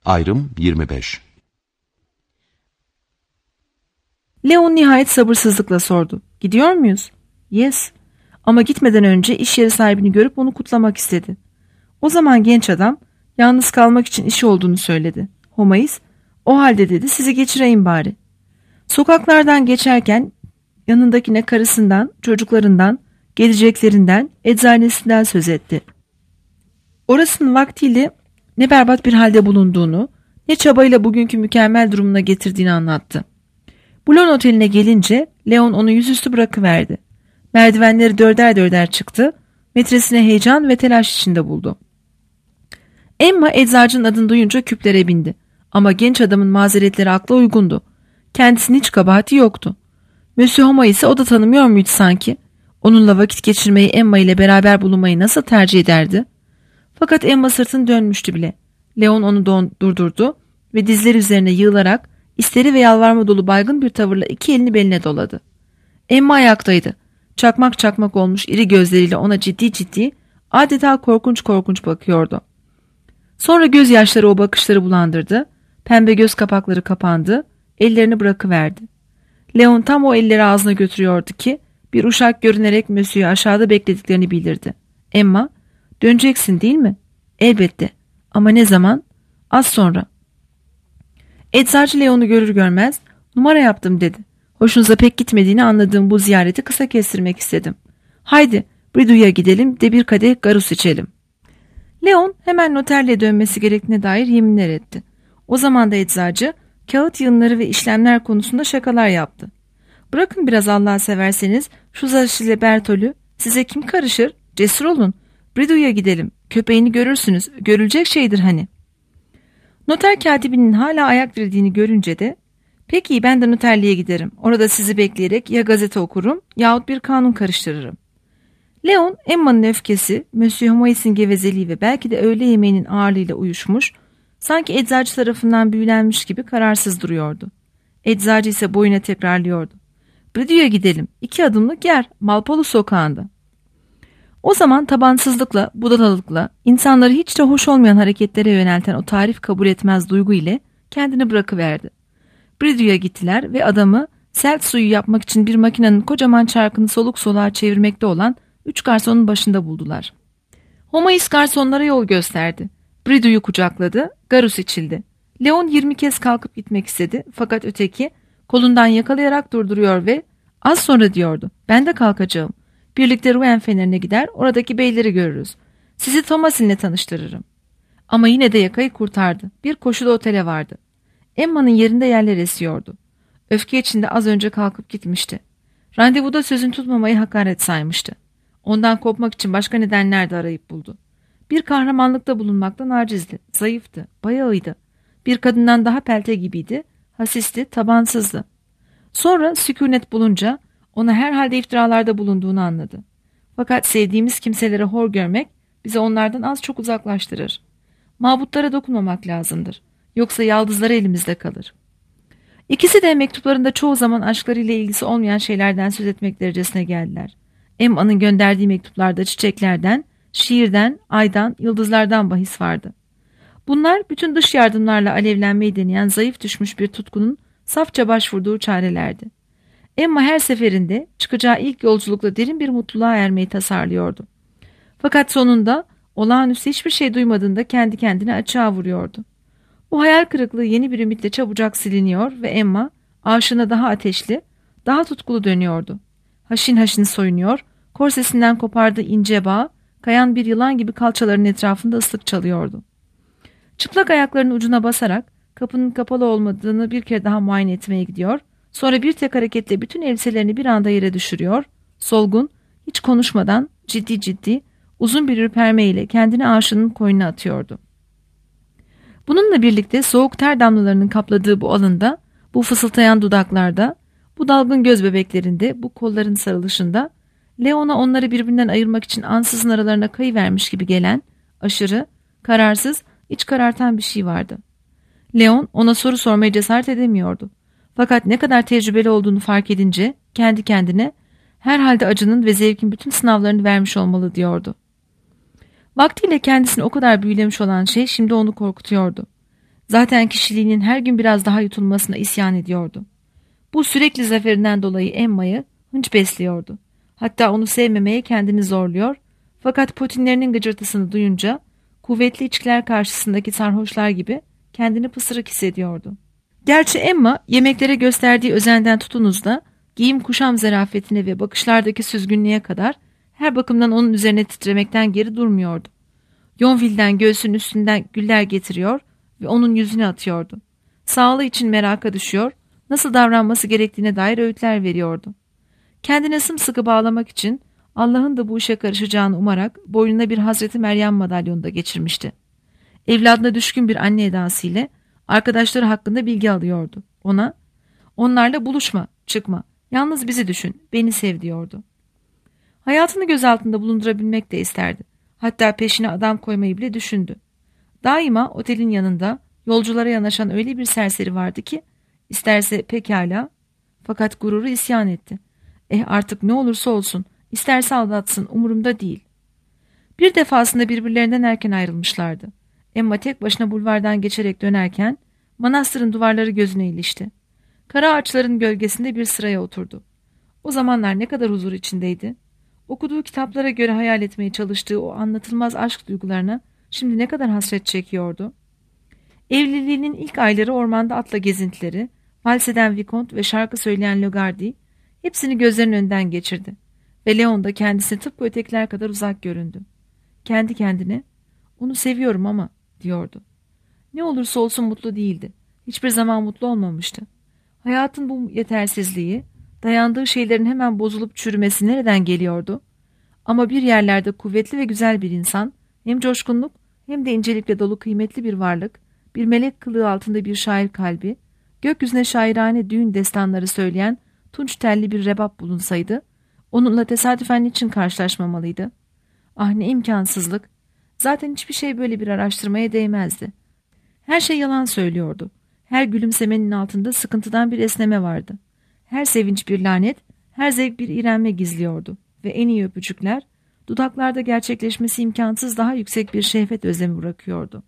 Ayrım 25. Leon nihayet sabırsızlıkla sordu. Gidiyor muyuz? Yes. Ama gitmeden önce iş yeri sahibini görüp onu kutlamak istedi. O zaman genç adam yalnız kalmak için işi olduğunu söyledi. Homais, o halde dedi sizi geçireyim bari. Sokaklardan geçerken yanındakine karısından, çocuklarından, geleceklerinden, eczanesinden söz etti. Orasının vaktiyle ne berbat bir halde bulunduğunu, ne çabayla bugünkü mükemmel durumuna getirdiğini anlattı. Bulon Oteli'ne gelince Leon onu yüzüstü bırakıverdi. Merdivenleri dörder dörder çıktı, metresine heyecan ve telaş içinde buldu. Emma eczacının adını duyunca küplere bindi. Ama genç adamın mazeretleri akla uygundu. Kendisinin hiç kabahati yoktu. Monsieur Homais ise o da tanımıyor muydu sanki? Onunla vakit geçirmeyi, Emma ile beraber bulunmayı nasıl tercih ederdi? Fakat Emma sırtını dönmüştü bile. Leon onu durdurdu ve dizleri üzerine yığılarak isteri ve yalvarma dolu baygın bir tavırla iki elini beline doladı. Emma ayaktaydı. Çakmak çakmak olmuş iri gözleriyle ona ciddi ciddi, adeta korkunç korkunç bakıyordu. Sonra gözyaşları o bakışları bulandırdı, pembe göz kapakları kapandı, ellerini bırakıverdi. Leon tam o elleri ağzına götürüyordu ki bir uşak görünerek Monsieur'ü aşağıda beklediklerini bildirdi. Emma, döneceksin değil mi? Elbette. Ama ne zaman? Az sonra. Eczacı Leon'u görür görmez numara yaptım dedi. Hoşunuza pek gitmediğini anladığım bu ziyareti kısa kestirmek istedim. Haydi Brido'ya gidelim de bir kadeh garus içelim. Leon hemen noterliğe dönmesi gerektiğine dair yeminler etti. O zaman da eczacı kağıt yığınları ve işlemler konusunda şakalar yaptı. Bırakın biraz Allah'ı severseniz şu Zaşile Bertol'ü, size kim karışır? Cesur olun. Brido'ya gidelim. Köpeğini görürsünüz. Görülecek şeydir hani. Noter katibinin hala ayak dirediğini görünce de peki ben de noterliğe giderim. Orada sizi bekleyerek ya gazete okurum yahut bir kanun karıştırırım. Leon, Emma'nın öfkesi, Monsieur Homais'in gevezeliği ve belki de öğle yemeğinin ağırlığıyla uyuşmuş, sanki eczacı tarafından büyülenmiş gibi kararsız duruyordu. Eczacı ise boyuna tekrarlıyordu. Brido'ya gidelim. 2 adımlık yer, Malpolu sokağında. O zaman tabansızlıkla, budalalıkla, insanları hiç de hoş olmayan hareketlere yönelten o tarif kabul etmez duygu ile kendini bırakıverdi. Brido'ya gittiler ve adamı selt suyu yapmak için bir makinenin kocaman çarkını soluk soluğa çevirmekte olan 3 garsonun başında buldular. Homais garsonlara yol gösterdi. Brido'yu kucakladı, garus içildi. Leon 20 kez kalkıp gitmek istedi fakat öteki kolundan yakalayarak durduruyor ve az sonra diyordu. Ben de kalkacağım. Birlikte Rouen Feneri'ne gider, oradaki beyleri görürüz. Sizi Thomasin'le tanıştırırım. Ama yine de yakayı kurtardı. Bir koşuda otele vardı. Emma'nın yerinde yerler esiyordu. Öfke içinde az önce kalkıp gitmişti. Randevuda sözün tutmamayı hakaret saymıştı. Ondan kopmak için başka nedenler de arayıp buldu. Bir kahramanlıkta bulunmaktan acizdi, zayıftı, bayağıydı. Bir kadından daha pelte gibiydi, hasisti, tabansızdı. Sonra sükunet bulunca ona herhalde iftiralarda bulunduğunu anladı. Fakat sevdiğimiz kimselere hor görmek bizi onlardan az çok uzaklaştırır. Mabutlara dokunmamak lazımdır. Yoksa yaldızları elimizde kalır. İkisi de mektuplarında çoğu zaman aşklarıyla ilgisi olmayan şeylerden söz etmek derecesine geldiler. Emma'nın gönderdiği mektuplarda çiçeklerden, şiirden, aydan, yıldızlardan bahis vardı. Bunlar bütün dış yardımlarla alevlenmeyi deneyen zayıf düşmüş bir tutkunun safça başvurduğu çarelerdi. Emma her seferinde çıkacağı ilk yolculukla derin bir mutluluğa ermeyi tasarlıyordu. Fakat sonunda olağanüstü hiçbir şey duymadığında kendi kendine açığa vuruyordu. Bu hayal kırıklığı yeni bir ümitle çabucak siliniyor ve Emma aşığına daha ateşli, daha tutkulu dönüyordu. Haşin haşin soyunuyor, korsesinden kopardığı ince bağ, kayan bir yılan gibi kalçalarının etrafında ıslık çalıyordu. Çıplak ayaklarının ucuna basarak kapının kapalı olmadığını bir kere daha muayene etmeye gidiyor, sonra bir tek hareketle bütün elbiselerini bir anda yere düşürüyor, solgun, hiç konuşmadan ciddi ciddi, uzun bir ürpermeyle kendini aşığının koynuna atıyordu. Bununla birlikte soğuk ter damlalarının kapladığı bu alında, bu fısıldayan dudaklarda, bu dalgın göz bebeklerinde, bu kolların sarılışında, Leon'a onları birbirinden ayırmak için ansızın aralarına kayıvermiş gibi gelen, aşırı, kararsız, iç karartan bir şey vardı. Leon ona soru sormaya cesaret edemiyordu. Fakat ne kadar tecrübeli olduğunu fark edince kendi kendine herhalde acının ve zevkin bütün sınavlarını vermiş olmalı diyordu. Vaktiyle kendisini o kadar büyülemiş olan şey şimdi onu korkutuyordu. Zaten kişiliğinin her gün biraz daha yutulmasına isyan ediyordu. Bu sürekli zaferinden dolayı Emma'yı hınç besliyordu. Hatta onu sevmemeye kendini zorluyor, fakat potinlerinin gıcırtısını duyunca kuvvetli içkiler karşısındaki sarhoşlar gibi kendini pısırık hissediyordu. Gerçi Emma yemeklere gösterdiği özenden tutunuz da giyim kuşam zarafetine ve bakışlardaki süzgünlüğe kadar her bakımdan onun üzerine titremekten geri durmuyordu. Yonville'den göğsünün üstünden güller getiriyor ve onun yüzüne atıyordu. Sağlığı için meraka düşüyor, nasıl davranması gerektiğine dair öğütler veriyordu. Kendine sımsıkı bağlamak için Allah'ın da bu işe karışacağını umarak boynuna bir Hazreti Meryem madalyonu da geçirmişti. Evladına düşkün bir anne edasıyla arkadaşları hakkında bilgi alıyordu. Onlarla buluşma, çıkma, yalnız bizi düşün, beni sev diyordu. Hayatını göz altında bulundurabilmek de isterdi. Hatta peşine adam koymayı bile düşündü. Daima otelin yanında yolculara yanaşan öyle bir serseri vardı ki isterse pekala, fakat gururu isyan etti. Artık ne olursa olsun, isterse aldatsın, umurumda değil. Bir defasında birbirlerinden erken ayrılmışlardı. Emma tek başına bulvardan geçerek dönerken manastırın duvarları gözüne ilişti. Kara ağaçların gölgesinde bir sıraya oturdu. O zamanlar ne kadar huzur içindeydi. Okuduğu kitaplara göre hayal etmeye çalıştığı o anlatılmaz aşk duygularına şimdi ne kadar hasret çekiyordu. Evliliğinin ilk ayları ormanda atla gezintileri, vals eden Vicomte ve şarkı söyleyen Lagardy hepsini gözlerinin önünden geçirdi. Ve Leon da kendisine tıpkı ötekiler kadar uzak göründü. Kendi kendine, onu seviyorum ama diyordu. Ne olursa olsun mutlu değildi. Hiçbir zaman mutlu olmamıştı. Hayatın bu yetersizliği, dayandığı şeylerin hemen bozulup çürümesi nereden geliyordu? Ama bir yerlerde kuvvetli ve güzel bir insan, hem coşkunluk hem de incelikle dolu kıymetli bir varlık, bir melek kılığı altında bir şair kalbi, gökyüzüne şairane düğün destanları söyleyen tunç telli bir rebap bulunsaydı, onunla tesadüfen niçin karşılaşmamalıydı? Ah, ne imkansızlık! Zaten hiçbir şey böyle bir araştırmaya değmezdi. Her şey yalan söylüyordu. Her gülümsemenin altında sıkıntıdan bir esneme vardı. Her sevinç bir lanet, her zevk bir iğrenme gizliyordu. Ve en iyi öpücükler, dudaklarda gerçekleşmesi imkansız daha yüksek bir şehvet özlemi bırakıyordu.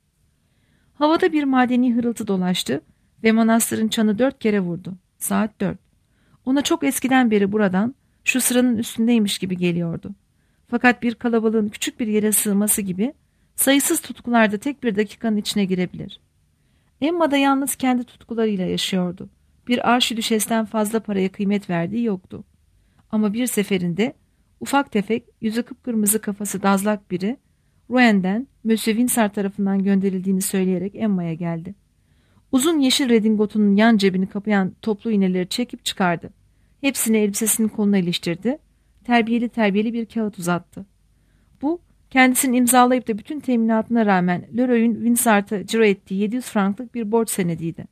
Havada bir madeni hırıltı dolaştı ve manastırın çanı 4 kere vurdu. Saat 4. Ona çok eskiden beri buradan, şu sıranın üstündeymiş gibi geliyordu. Fakat bir kalabalığın küçük bir yere sığması gibi sayısız tutkularda tek bir dakikanın içine girebilir. Emma da yalnız kendi tutkularıyla yaşıyordu. Bir arşidüşesten fazla paraya kıymet verdiği yoktu. Ama bir seferinde ufak tefek, yüzü kıpkırmızı kafası dazlak biri Rouen'den Monsieur Vinsart tarafından gönderildiğini söyleyerek Emma'ya geldi. Uzun yeşil redingotunun yan cebini kapayan toplu iğneleri çekip çıkardı. Hepsini elbisesinin koluna iliştirdi. Terbiyeli bir kağıt uzattı. Bu, kendisini imzalayıp da bütün teminatına rağmen Leroy'un Vinsart'a ciro ettiği 700 franklık bir borç senediydi.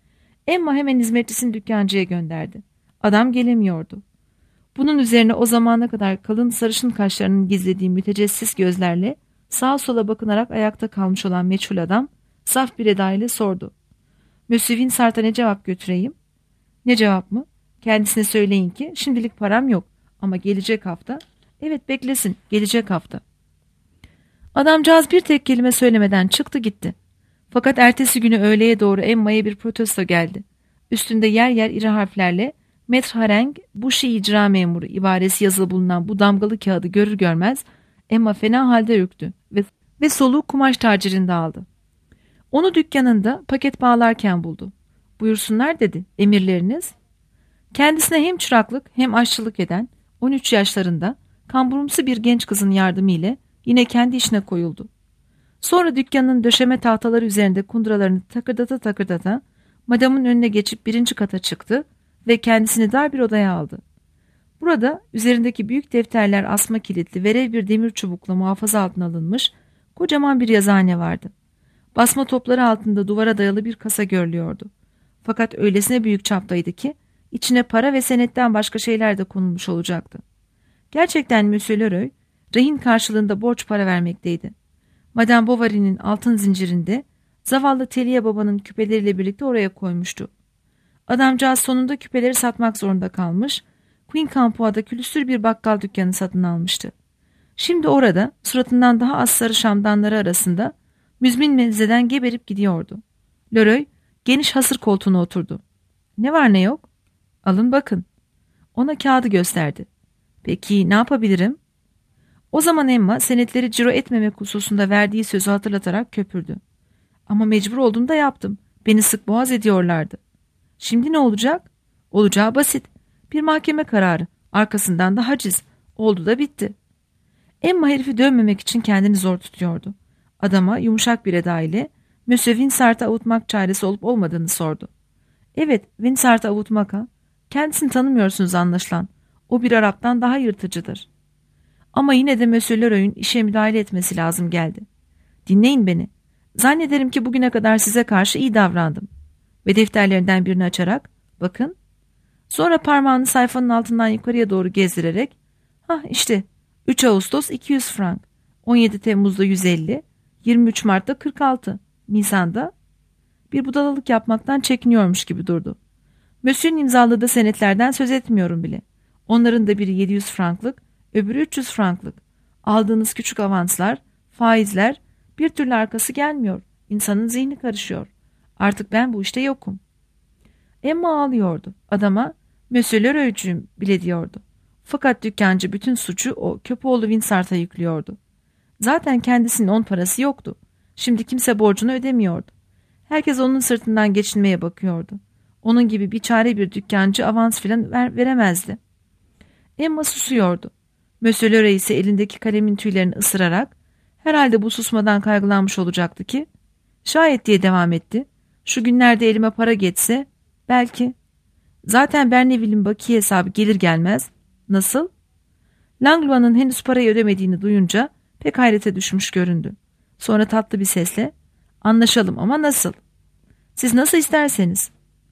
Emma hemen hizmetçisini dükkancıya gönderdi. Adam gelemiyordu. Bunun üzerine o zamana kadar kalın sarışın kaşlarının gizlediği mütecessis gözlerle sağa sola bakınarak ayakta kalmış olan meçhul adam saf bir edayla sordu. Monsieur Vinsart'a ne cevap götüreyim? Ne cevap mı? Kendisine söyleyin ki şimdilik param yok ama gelecek hafta. Evet, beklesin, gelecek hafta. Adamcağız bir tek kelime söylemeden çıktı gitti. Fakat ertesi günü öğleye doğru Emma'ya bir protesto geldi. Üstünde yer yer iri harflerle Maître Hareng, Bouchy icra memuru ibaresi yazılı bulunan bu damgalı kağıdı görür görmez Emma fena halde ürktü ve soluğu kumaş tacirinde aldı. Onu dükkanında paket bağlarken buldu. Buyursunlar dedi, emirleriniz. Kendisine hem çıraklık hem aşçılık eden 13 yaşlarında kamburumsu bir genç kızın yardımıyla yine kendi işine koyuldu. Sonra dükkanın döşeme tahtaları üzerinde kundralarını takırdata madamın önüne geçip 1. kata çıktı ve kendisini dar bir odaya aldı. Burada üzerindeki büyük defterler asma kilitli verev bir demir çubukla muhafaza altına alınmış kocaman bir yazıhane vardı. Basma topları altında duvara dayalı bir kasa görülüyordu. Fakat öylesine büyük çaptaydı ki içine para ve senetten başka şeyler de konulmuş olacaktı. Gerçekten Monsieur Leroy rehin karşılığında borç para vermekteydi. Madame Bovary'nin altın zincirinde zavallı Telia babanın küpeleriyle birlikte oraya koymuştu. Adamcağız sonunda küpeleri satmak zorunda kalmış, Quincampoix'da külüstür bir bakkal dükkanı satın almıştı. Şimdi orada suratından daha az sarı şamdanları arasında müzmin menzeden geberip gidiyordu. Leroy geniş hasır koltuğuna oturdu. Ne var ne yok? Alın bakın. Ona kağıdı gösterdi. Peki ne yapabilirim? O zaman Emma senetleri ciro etmemek hususunda verdiği sözü hatırlatarak köpürdü. Ama mecbur olduğumda yaptım. Beni sık boğaz ediyorlardı. Şimdi ne olacak? Olacağı basit. Bir mahkeme kararı. Arkasından da haciz. Oldu da bitti. Emma herifi dövmemek için kendini zor tutuyordu. Adama yumuşak bir eda ile Monsieur Vincent'ı avutmak çaresi olup olmadığını sordu. Evet, Vincent'ı avutmak ha. Kendisini tanımıyorsunuz anlaşılan. O bir Arap'tan daha yırtıcıdır. Ama yine de Monsieur Leroy'un işe müdahale etmesi lazım geldi. Dinleyin beni. Zannederim ki bugüne kadar size karşı iyi davrandım. Ve defterlerinden birini açarak, bakın. Sonra parmağını sayfanın altından yukarıya doğru gezdirerek, işte 3 Ağustos 200 frank, 17 Temmuz'da 150, 23 Mart'ta 46, Nisan'da bir budalalık yapmaktan çekiniyormuş gibi durdu. Monsieur'ün imzaladığı senetlerden söz etmiyorum bile. Onların da biri 700 franklık, öbürü 300 franklık. Aldığınız küçük avanslar, faizler, bir türlü arkası gelmiyor. İnsanın zihni karışıyor. Artık ben bu işte yokum. Emma ağlıyordu. Adama Monsieur Leroy'cuyum bile diyordu. Fakat dükkancı bütün suçu o köpoğlu Vincent'a yüklüyordu. Zaten kendisinin 10 parası yoktu. Şimdi kimse borcunu ödemiyordu. Herkes onun sırtından geçinmeye bakıyordu. Onun gibi biçare bir dükkancı avans filan veremezdi. Emma susuyordu. Monsieur Leroy ise elindeki kalemin tüylerini ısırarak herhalde bu susmadan kaygılanmış olacaktı ki şayet diye devam etti. Şu günlerde elime para geçse belki. Zaten Berneville'in bakiye hesabı gelir gelmez. Nasıl? Langlois'ın henüz parayı ödemediğini duyunca pek hayrete düşmüş göründü. Sonra tatlı bir sesle anlaşalım ama nasıl? Siz nasıl isterseniz.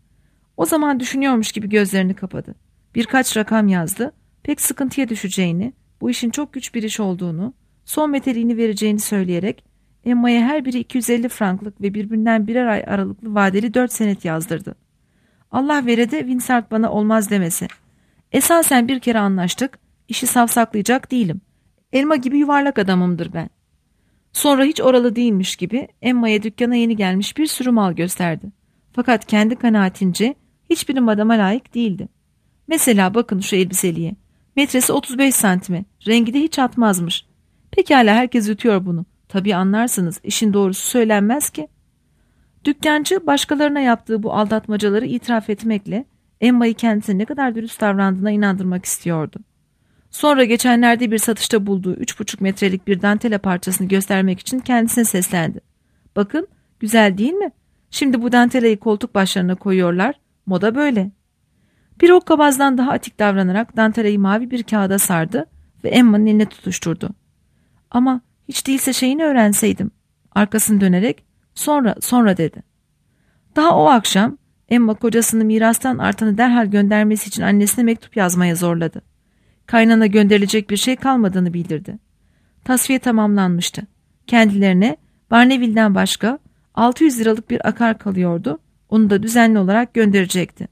O zaman düşünüyormuş gibi gözlerini kapadı. Birkaç rakam yazdı. Pek sıkıntıya düşeceğini, bu işin çok güç bir iş olduğunu, son meteliğini vereceğini söyleyerek Emma'ya her biri 250 franklık ve birbirinden birer ay aralıklı vadeli 4 senet yazdırdı. Allah vere de Vincent bana olmaz demesi. Esasen bir kere anlaştık, işi savsaklayacak değilim. Elma gibi yuvarlak adamımdır ben. Sonra hiç oralı değilmiş gibi Emma'ya dükkana yeni gelmiş bir sürü mal gösterdi. Fakat kendi kanaatince hiçbiri madama layık değildi. Mesela bakın şu elbiseliğe. Metresi 35 santime. Rengi de hiç atmazmış. Pekala herkes yutuyor bunu. Tabii anlarsınız işin doğrusu söylenmez ki. Dükkancı başkalarına yaptığı bu aldatmacaları itiraf etmekle Emma'yı kendisine ne kadar dürüst davrandığına inandırmak istiyordu. Sonra geçenlerde bir satışta bulduğu 3,5 metrelik bir dantela parçasını göstermek için kendisine seslendi. Bakın güzel değil mi? Şimdi bu dantelayı koltuk başlarına koyuyorlar. Moda böyle. Bir hokkabazdan daha atik davranarak dantelayı mavi bir kağıda sardı ve Emma'nın eline tutuşturdu. Ama hiç değilse şeyini öğrenseydim. Arkasını dönerek sonra dedi. Daha o akşam Emma kocasını mirastan artanı derhal göndermesi için annesine mektup yazmaya zorladı. Kaynana gönderilecek bir şey kalmadığını bildirdi. Tasfiye tamamlanmıştı. Kendilerine Barneville'den başka 600 liralık bir akar kalıyordu. Onu da düzenli olarak gönderecekti.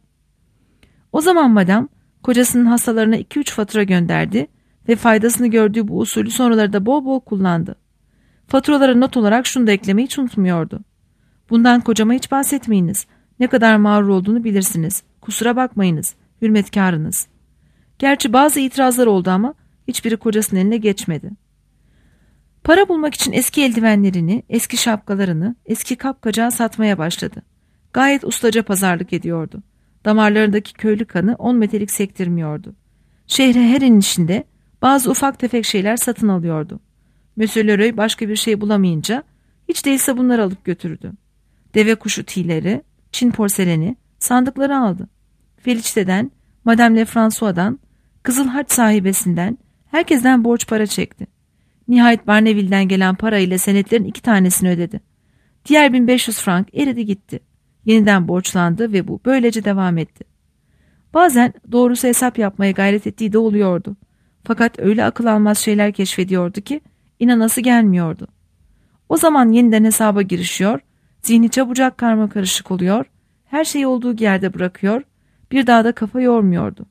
O zaman madam kocasının hastalarına 2-3 fatura gönderdi ve faydasını gördüğü bu usulü sonraları da bol bol kullandı. Faturalara not olarak şunu da eklemeyi hiç unutmuyordu. Bundan kocama hiç bahsetmeyiniz. Ne kadar mağrur olduğunu bilirsiniz. Kusura bakmayınız. Hürmetkarınız. Gerçi bazı itirazlar oldu ama hiçbiri kocasının eline geçmedi. Para bulmak için eski eldivenlerini, eski şapkalarını, eski kapkacağı satmaya başladı. Gayet ustaca pazarlık ediyordu. Damarlarındaki köylü kanı 10 metelik sektirmiyordu. Şehre her inişinde bazı ufak tefek şeyler satın alıyordu. Monsieur Leroy başka bir şey bulamayınca hiç değilse bunları alıp götürdü. Deve kuşu tileri, Çin porseleni, sandıkları aldı. Feliçte'den, Madame Lefrançois'dan, Kızıl Haç sahibesinden, herkesten borç para çekti. Nihayet Barneville'den gelen parayla senetlerin 2 tanesini ödedi. Diğer 1500 frank eridi gitti. Yeniden borçlandı ve bu böylece devam etti. Bazen doğrusu hesap yapmaya gayret ettiği de oluyordu. Fakat öyle akıl almaz şeyler keşfediyordu ki inanası gelmiyordu. O zaman yeniden hesaba girişiyor, zihni çabucak karmakarışık oluyor, her şeyi olduğu yerde bırakıyor, bir daha da kafa yormuyordu.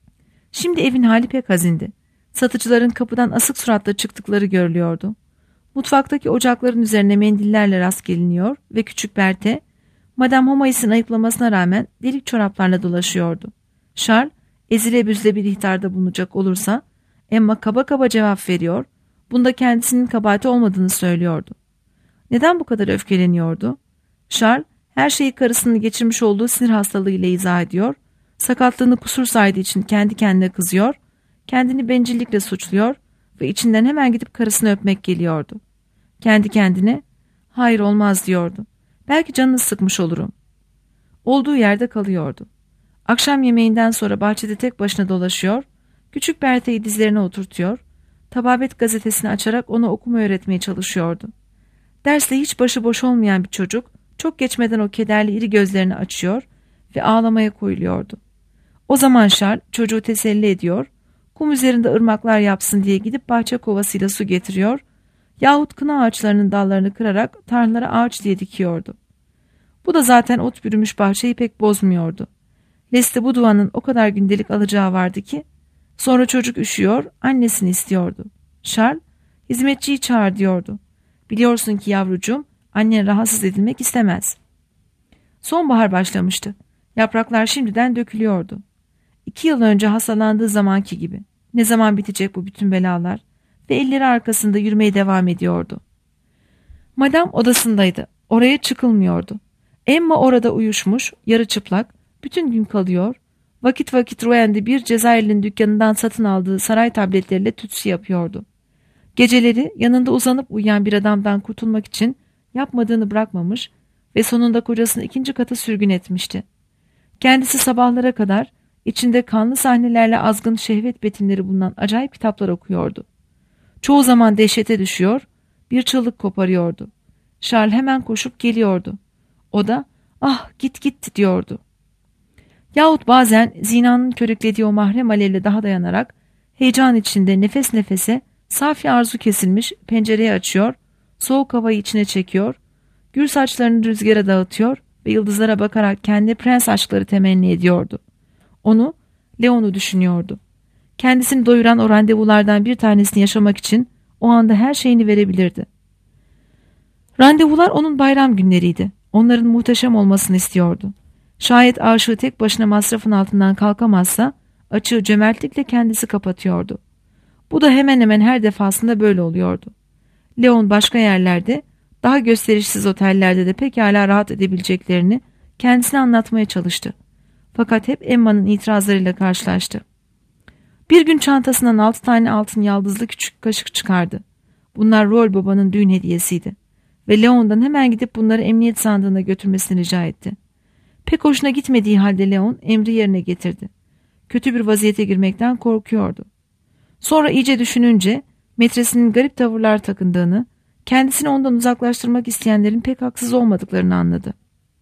Şimdi evin hali pek hazindi. Satıcıların kapıdan asık suratla çıktıkları görülüyordu. Mutfaktaki ocakların üzerine mendillerle rast geliniyor ve küçük Berthe, Madame Homais'in ayıplamasına rağmen delik çoraplarla dolaşıyordu. Charles, ezile büzle bir ihtarda bulunacak olursa, Emma kaba kaba cevap veriyor, bunda kendisinin kabahati olmadığını söylüyordu. Neden bu kadar öfkeleniyordu? Charles, her şeyi karısının geçirmiş olduğu sinir hastalığıyla izah ediyor, sakatlığını kusur saydığı için kendi kendine kızıyor, kendini bencillikle suçluyor ve içinden hemen gidip karısını öpmek geliyordu. Kendi kendine, hayır olmaz diyordu. Belki canını sıkmış olurum. Olduğu yerde kalıyordu. Akşam yemeğinden sonra bahçede tek başına dolaşıyor, küçük Berthe'yi dizlerine oturtuyor, Tababet gazetesini açarak ona okuma öğretmeye çalışıyordu. Dersle hiç başıboş olmayan bir çocuk, çok geçmeden o kederli iri gözlerini açıyor ve ağlamaya koyuluyordu. O zaman Charles çocuğu teselli ediyor, kum üzerinde ırmaklar yapsın diye gidip bahçe kovasıyla su getiriyor yahut kına ağaçlarının dallarını kırarak tarlalara ağaç diye dikiyordu. Bu da zaten ot bürümüş bahçeyi pek bozmuyordu. Leste bu duanın o kadar gündelik alacağı vardı ki, sonra çocuk üşüyor, annesini istiyordu. Charles, hizmetçiyi çağır diyordu. Biliyorsun ki yavrucuğum, annen rahatsız edilmek istemez. Sonbahar başlamıştı. Yapraklar şimdiden dökülüyordu. 2 yıl önce hastalandığı zamanki gibi. Ne zaman bitecek bu bütün belalar? Ve elleri arkasında yürümeye devam ediyordu. Madame odasındaydı. Oraya çıkılmıyordu. Emma orada uyuşmuş, yarı çıplak, bütün gün kalıyor. Vakit vakit Rouen'de bir Cezayirli'nin dükkanından satın aldığı saray tabletleriyle tütsü yapıyordu. Geceleri yanında uzanıp uyuyan bir adamdan kurtulmak için yapmadığını bırakmamış ve sonunda kocasını 2. kata sürgün etmişti. Kendisi sabahlara kadar içinde kanlı sahnelerle azgın şehvet betimleri bulunan acayip kitaplar okuyordu. Çoğu zaman dehşete düşüyor, bir çığlık koparıyordu. Charles hemen koşup geliyordu. O da ah git git diyordu. Yahut bazen zinanın körüklediği o mahrem alevle daha dayanarak heyecan içinde nefes nefese safi arzu kesilmiş pencereyi açıyor, soğuk havayı içine çekiyor, gür saçlarını rüzgara dağıtıyor ve yıldızlara bakarak kendi prens aşkları temenni ediyordu. Onu, Leon'u düşünüyordu. Kendisini doyuran o randevulardan bir tanesini yaşamak için o anda her şeyini verebilirdi. Randevular onun bayram günleriydi. Onların muhteşem olmasını istiyordu. Şayet aşığı tek başına masrafın altından kalkamazsa açığı cömertlikle kendisi kapatıyordu. Bu da hemen hemen her defasında böyle oluyordu. Leon başka yerlerde, daha gösterişsiz otellerde de pekala rahat edebileceklerini kendisine anlatmaya çalıştı. Fakat hep Emma'nın itirazlarıyla karşılaştı. Bir gün çantasından 6 tane altın yaldızlı küçük kaşık çıkardı. Bunlar Roll babanın düğün hediyesiydi. Ve Leon'dan hemen gidip bunları emniyet sandığına götürmesini rica etti. Pek hoşuna gitmediği halde Leon emri yerine getirdi. Kötü bir vaziyete girmekten korkuyordu. Sonra iyice düşününce metresinin garip tavırlar takındığını, kendisini ondan uzaklaştırmak isteyenlerin pek haksız olmadıklarını anladı.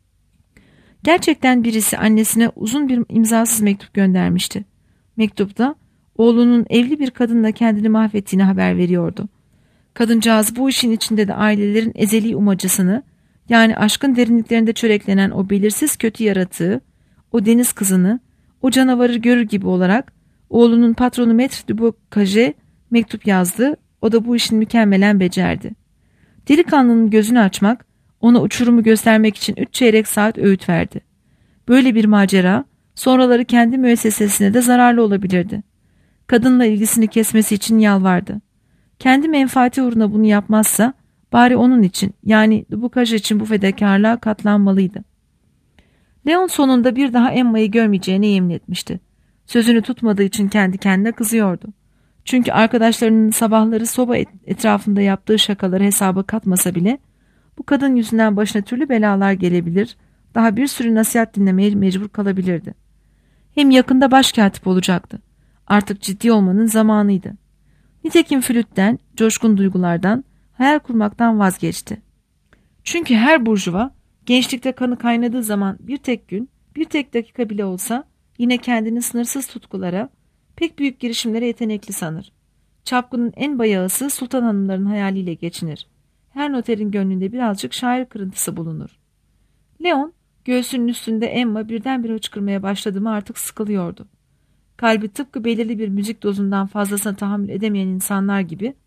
Gerçekten birisi annesine uzun bir imzasız mektup göndermişti. Mektupta oğlunun evli bir kadınla kendini mahvettiğini haber veriyordu. Kadıncağız bu işin içinde de ailelerin ezeli umacısını, yani aşkın derinliklerinde çöreklenen o belirsiz kötü yaratığı, o deniz kızını, o canavarı görür gibi olarak oğlunun patronu Maître de Bocage mektup yazdı, o da bu işin mükemmelen becerdi. Delikanlının gözünü açmak, ona uçurumu göstermek için 3 çeyrek saat öğüt verdi. Böyle bir macera, sonraları kendi müessesesine de zararlı olabilirdi. Kadınla ilgisini kesmesi için yalvardı. Kendi menfaati uğruna bunu yapmazsa, bari onun için, yani de Bocage için bu fedakarlığa katlanmalıydı. Leon sonunda bir daha Emma'yı görmeyeceğine yemin etmişti. Sözünü tutmadığı için kendi kendine kızıyordu. Çünkü arkadaşlarının sabahları soba etrafında yaptığı şakaları hesaba katmasa bile bu kadın yüzünden başına türlü belalar gelebilir, daha bir sürü nasihat dinlemeye mecbur kalabilirdi. Hem yakında başkatip olacaktı. Artık ciddi olmanın zamanıydı. Nitekim flütten, coşkun duygulardan, hayal kurmaktan vazgeçti. Çünkü her burjuva gençlikte kanı kaynadığı zaman bir tek gün, bir tek dakika bile olsa yine kendini sınırsız tutkulara, pek büyük girişimlere yetenekli sanır. Çapkının en bayağısı sultan hanımların hayaliyle geçinir. Her noterin gönlünde birazcık şair kırıntısı bulunur. Leon, göğsünün üstünde Emma birdenbire hıçkırmaya başladı mı artık sıkılıyordu. Kalbi tıpkı belirli bir müzik dozundan fazlasına tahammül edemeyen insanlar gibi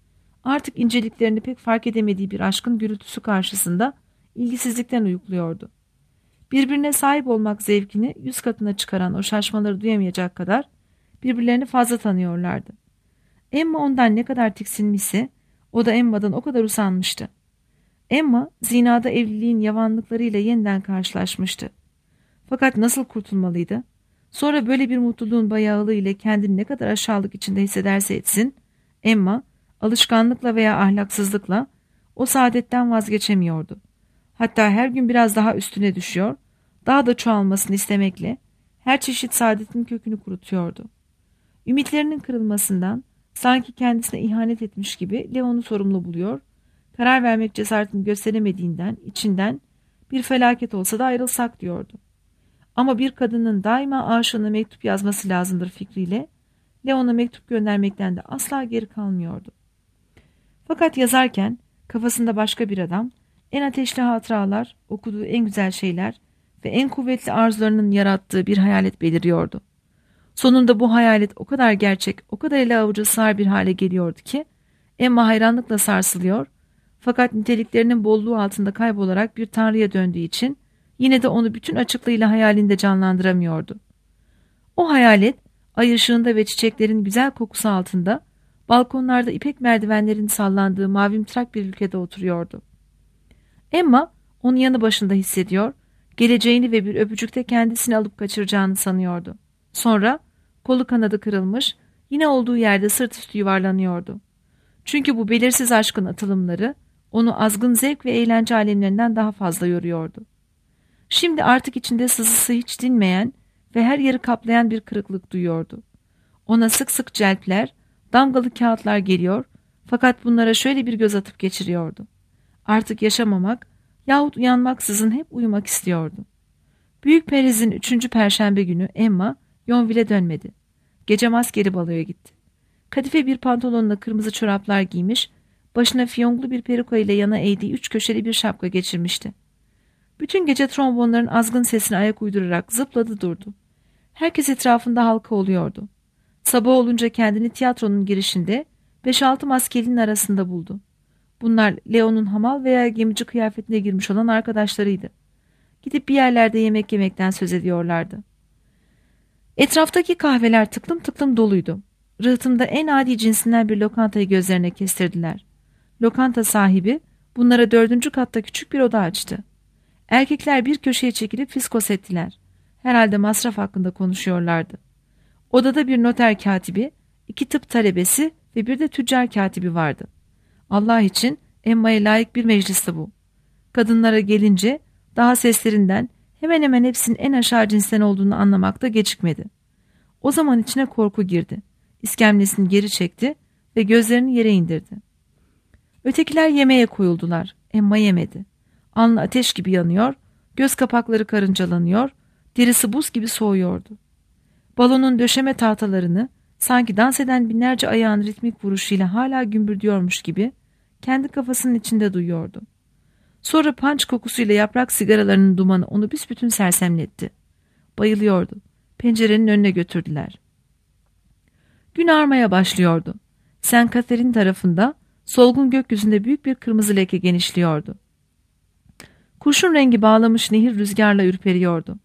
Artık inceliklerini pek fark edemediği bir aşkın gürültüsü karşısında ilgisizlikten uyukluyordu. Birbirine sahip olmak zevkini 100 katına çıkaran o şaşmaları duyamayacak kadar birbirlerini fazla tanıyorlardı. Emma ondan ne kadar tiksinmişse o da Emma'dan o kadar usanmıştı. Emma zinada evliliğin yavanlıklarıyla yeniden karşılaşmıştı. Fakat nasıl kurtulmalıydı? Sonra böyle bir mutluluğun bayağılığı ile kendini ne kadar aşağılık içinde hissederse etsin, Emma alışkanlıkla veya ahlaksızlıkla o saadetten vazgeçemiyordu. Hatta her gün biraz daha üstüne düşüyor, daha da çoğalmasını istemekle her çeşit saadetin kökünü kurutuyordu. Ümitlerinin kırılmasından, sanki kendisine ihanet etmiş gibi Leon'u sorumlu buluyor, karar vermek cesaretini gösteremediğinden, içinden bir felaket olsa da ayrılsak diyordu. Ama bir kadının daima aşığına mektup yazması lazımdır fikriyle Leon'a mektup göndermekten de asla geri kalmıyordu. Fakat yazarken kafasında başka bir adam, en ateşli hatıralar, okuduğu en güzel şeyler ve en kuvvetli arzularının yarattığı bir hayalet beliriyordu. Sonunda bu hayalet o kadar gerçek, o kadar ele avuca sığar bir hale geliyordu ki Emma hayranlıkla sarsılıyor, fakat niteliklerinin bolluğu altında kaybolarak bir tanrıya döndüğü için yine de onu bütün açıklığıyla hayalinde canlandıramıyordu. O hayalet ay ışığında ve çiçeklerin güzel kokusu altında balkonlarda ipek merdivenlerin sallandığı mavimtırak bir ülkede oturuyordu. Emma onu yanı başında hissediyor, geleceğini ve bir öpücükte kendisini alıp kaçıracağını sanıyordu. Sonra kolu kanadı kırılmış, yine olduğu yerde sırt üstü yuvarlanıyordu. Çünkü bu belirsiz aşkın atılımları onu azgın zevk ve eğlence alemlerinden daha fazla yoruyordu. Şimdi artık içinde sızısı hiç dinmeyen ve her yeri kaplayan bir kırıklık duyuyordu. Ona sık sık celpler, damgalı kağıtlar geliyor, fakat bunlara şöyle bir göz atıp geçiriyordu. Artık yaşamamak yahut uyanmaksızın hep uyumak istiyordu. Büyük Periz'in 3. Perşembe günü Emma Yonville'e dönmedi. Gece maskeli baloya gitti. Kadife bir pantolonla kırmızı çoraplar giymiş, başına fiyonklu bir peruka ile yana eğdiği 3 köşeli bir şapka geçirmişti. Bütün gece trombonların azgın sesine ayak uydurarak zıpladı durdu. Herkes etrafında halka oluyordu. Sabah olunca kendini tiyatronun girişinde 5-6 maskelinin arasında buldu. Bunlar Leo'nun hamal veya gemici kıyafetine girmiş olan arkadaşlarıydı. Gidip bir yerlerde yemek yemekten söz ediyorlardı. Etraftaki kahveler tıklım tıklım doluydu. Rıhtımda en adi cinsinden bir lokantayı gözlerine kestirdiler. Lokanta sahibi bunlara 4. katta küçük bir oda açtı. Erkekler bir köşeye çekilip fiskos ettiler. Herhalde masraf hakkında konuşuyorlardı. Odada bir noter katibi, 2 tıp talebesi ve bir de tüccar katibi vardı. Allah için Emma'ya layık bir meclisti bu. Kadınlara gelince daha seslerinden hemen hemen hepsinin en aşağı cinsten olduğunu anlamakta gecikmedi. O zaman içine korku girdi. İskemlesini geri çekti ve gözlerini yere indirdi. Ötekiler yemeğe koyuldular. Emma yemedi. Alnı ateş gibi yanıyor, göz kapakları karıncalanıyor, derisi buz gibi soğuyordu. Balonun döşeme tahtalarını sanki dans eden binlerce ayağın ritmik vuruşuyla hala gümbürdüyormuş gibi kendi kafasının içinde duyuyordu. Sonra panç kokusuyla yaprak sigaralarının dumanı onu büsbütün sersemletti. Bayılıyordu. Pencerenin önüne götürdüler. Gün ağarmaya başlıyordu. Saint Catherine tarafında solgun gökyüzünde büyük bir kırmızı leke genişliyordu. Kurşun rengi bağlamış nehir rüzgarla ürperiyordu.